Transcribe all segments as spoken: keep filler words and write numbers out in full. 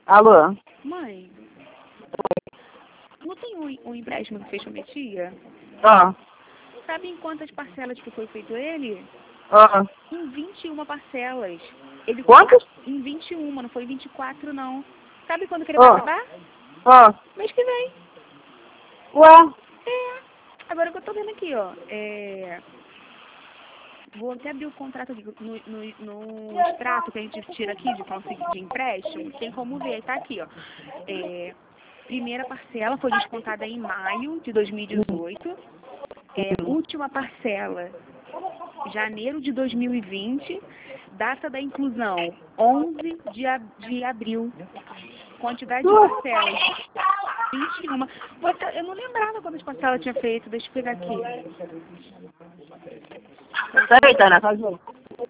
Alô? Mãe, não tem um, um empréstimo que fez com a minha tia? Ah, Sabe em quantas parcelas que foi feito ele? ah. Em vinte e uma parcelas. Ele Quantas? Em vinte e uma, não foi vinte e quatro não. Sabe quando que ele vai Ah, acabar? ah. Mês que vem. Ué? É. Agora que eu tô vendo aqui, ó. É... Vou até abrir o contrato aqui, no, no, no extrato que a gente tira aqui de, conseguir, de empréstimo. Tem como ver, tá aqui, ó. É... Primeira parcela foi descontada em maio de dois mil e dezoito. É, última parcela, janeiro de dois mil e vinte. Data da inclusão, onze de, ab de abril. Quantidade de parcelas, vinte e uma. Vou até- Eu não lembrava quantas parcelas eu tinha feito. Deixa eu pegar aqui. Peraí, Tana, faz um.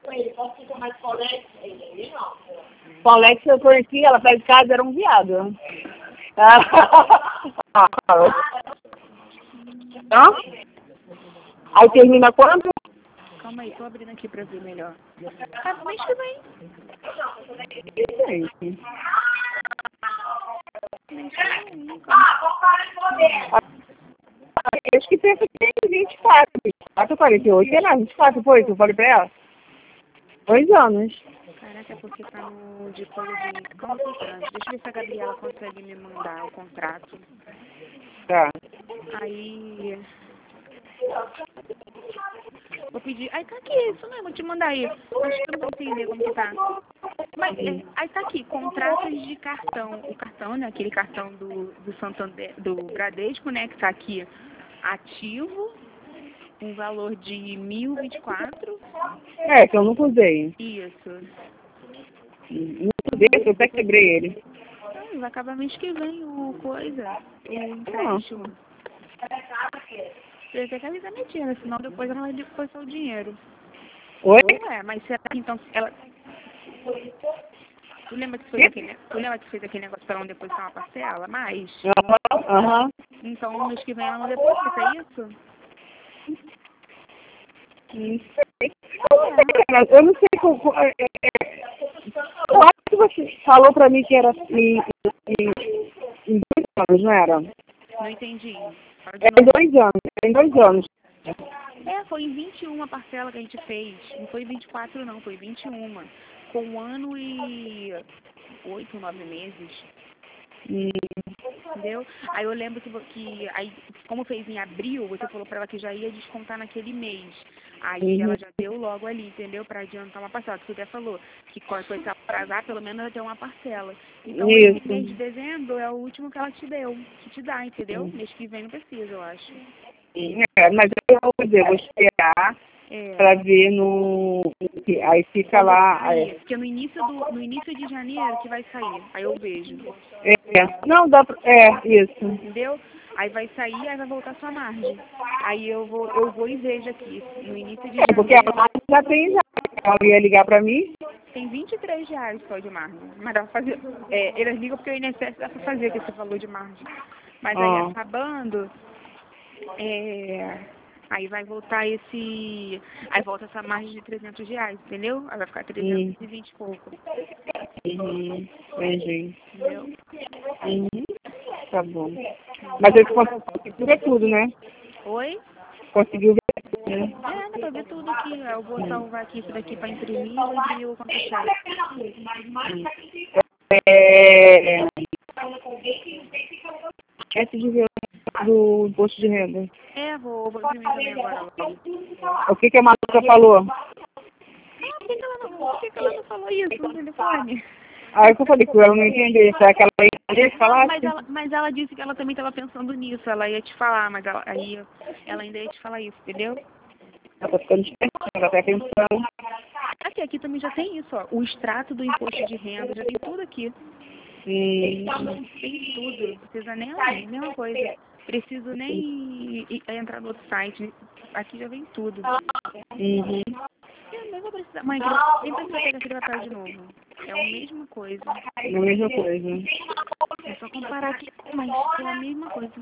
Paulex, eu tô aqui, ela tá de casa, era um viado. Ah, Hã? Aí termina quando? Calma aí, tô abrindo aqui pra ver melhor. Tá, mês que vem. Gente. Mês que vem, calma. Acho que pensa que tem vinte e quatro. vinte e quatro, quarenta e oito, sei lá, vinte e quatro foi, que eu falei pra ela. Dois anos. Caraca, é porque tá no de coisa de... Calma aí, Deixa eu ver se a Gabriela consegue me mandar o contrato. Tá. Aí... Vou pedir... Aí tá aqui, isso mesmo, vou te mandar aí. Acho que eu não vou entender como que tá. Mas é, aí tá aqui, contratos de cartão. O cartão, né? Aquele cartão do, do Santander, do Bradesco, né? Que tá aqui ativo. Um valor de mil e vinte e quatro. É, que eu nunca usei. Isso. Nunca usei, eu até quebrei ele. Não, vai acabar mês que vem o coisa. O Ah. empréstimo. Eu tenho que avisar minha tia, né? Senão depois ela vai depositar o dinheiro. Oi? Ué, mas será que então ela. Tu lembra que fez aquele, tu lembra que fez aquele negócio pra ela não depositar uma parcela? Mas. Aham, aham. Então no mês que vem ela não deposita, é isso? Não sei. Eu não sei como. é, é, Eu acho que você falou pra mim que era em, em, em dois anos, não era? Não entendi. Fala de É em novo. dois anos, é em dois anos. É, foi em vinte e uma parcela que a gente fez. Não foi vinte e quatro não, foi vinte e uma. Com um ano e oito, nove meses. Hum. Entendeu? Aí eu lembro que, vo- que aí, como fez em abril, você falou pra ela que já ia descontar naquele mês. Aí Uhum. ela já deu logo ali, entendeu? Pra adiantar uma parcela. Que você até falou que qualquer coisa que ela atrasar, pelo menos ela tem uma parcela. Então esse mês de Isso. dezembro é o último que ela te deu, que te dá, entendeu? Mês que vem não precisa, eu acho. É, mas eu vou fazer, vou esperar É. pra ver no. Aí fica Quando lá. sair, É, porque no início, do, no início de janeiro que vai sair. Aí eu vejo. é, não, dá pra. É, isso. Entendeu? Aí vai sair, aí vai voltar sua margem. Aí eu vou, eu vou e vejo aqui. No início de É, porque a janeiro margem já tem já. Ela ia ligar pra mim. tem vinte e três reais só de margem. Mas dá pra fazer. É, eles ligam porque o I N S S dá pra fazer com esse valor de margem. Mas aí Ah. acabando, é, aí vai voltar esse. Aí volta essa margem de trezentos reais, entendeu? Aí vai ficar trezentos Hum. e vinte e pouco. Uhum. Entendi. Entendeu? Uhum. Tá bom. Mas ele conseguiu ver tudo, né? Oi? Conseguiu ver tudo, né? É, dá pra ver tudo aqui. Eu vou salvar aqui isso daqui pra imprimir e vou imprimir o contra-cheque. É. Esquece de ver do imposto de renda. É, vou, vou imprimir também agora logo. O que, que a Maluca falou? Ah, por que, que ela não, por que, que ela não falou isso no telefone? Aí que eu falei com ela, não entendi. Será que ela ia entender se Não, falasse? mas ela, mas ela disse que ela também estava pensando nisso. Ela ia te falar, mas ela, aí ela ainda ia te falar isso, entendeu? Ela tá ficando esperta, ela tá pensando. Aqui, aqui também já tem isso, ó. O extrato do imposto de renda, já tem tudo aqui. Hum. Tem tudo. Não precisa nem ler, mesma coisa. Preciso nem ir- ir- entrar no outro site. Aqui já vem tudo. Uhum. Eu nem vou precisar. Mãe, nem precisa pegar aquele papel de novo. É a mesma coisa. É a mesma coisa. É só comparar aqui, mas é a mesma coisa.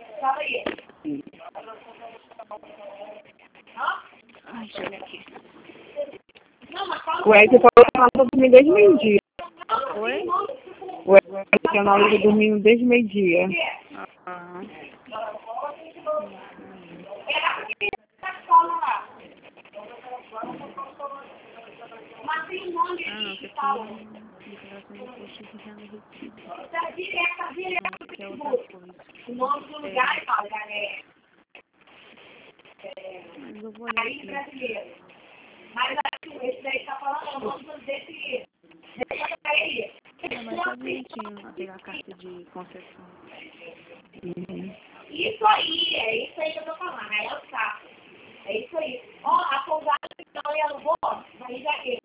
Ai, deixa eu ver aqui. O Ed falou que ela tá dormindo desde meio-dia. Oi? O Wesley na hora de dormindo desde meio-dia. Ah. Ah, não, isso aqui é declaração de imposto de renda retida. Não, isso é outra coisa. É. Mas eu vou olhar aqui. Mas acho que esse daí tá falando, vamos desse. É, mas tá bonitinho a pegar a carta de concessão. Uhum. Isso aí, é isso aí que eu tô falando, aí é o saco. É isso aí. Ó, a pousada que eu alugou, vai já que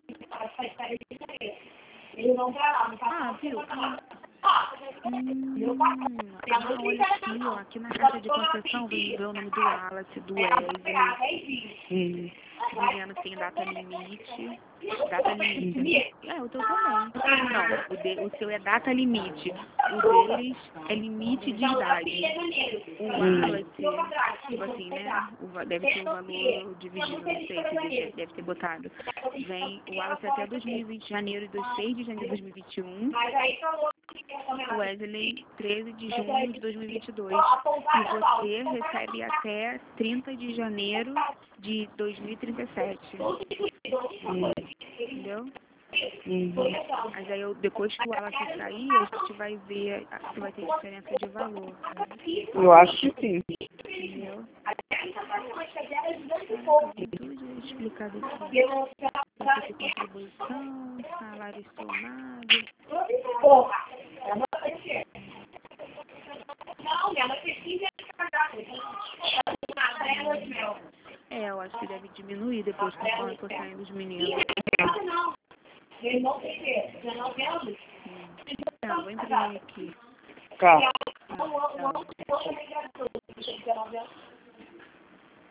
eles vão pra lá, não tá? Ah, viu? Ah, Ó, hum, ah, olha aqui, ó. Aqui na carta de concessão vem ver o nome do Wallace, do Wesley. Uhum. Dizendo que tem data limite. Data limite. É, o teu também. Não, o, de, o seu é data limite. O deles é limite de idade. O Wallace, tipo assim, né? O, va- deve ter o valor dividido, não sei, que deve, deve ter botado. Vem o Wallace até dois mil e vinte, janeiro, seis de janeiro de dois mil e vinte e um. O Wesley, treze de junho de dois mil e vinte e dois. E você recebe até trinta de janeiro de dois mil e trinta e sete. Uhum. Entendeu? Uhum. Mas aí eu, depois que o Wallace sair, a gente vai ver se vai ter diferença de valor. Eu acho que sim. Entendeu? Caraca, tem tudo explicado aqui. Esse aqui, contribuição, salário somado. porra. Não, minha mãe precisa É, eu acho que deve diminuir depois conforme for saindo os meninos. não. Eles vão ter dezenove anos. Hum. Tá, vou imprimir aqui. Tá. Ah, tá.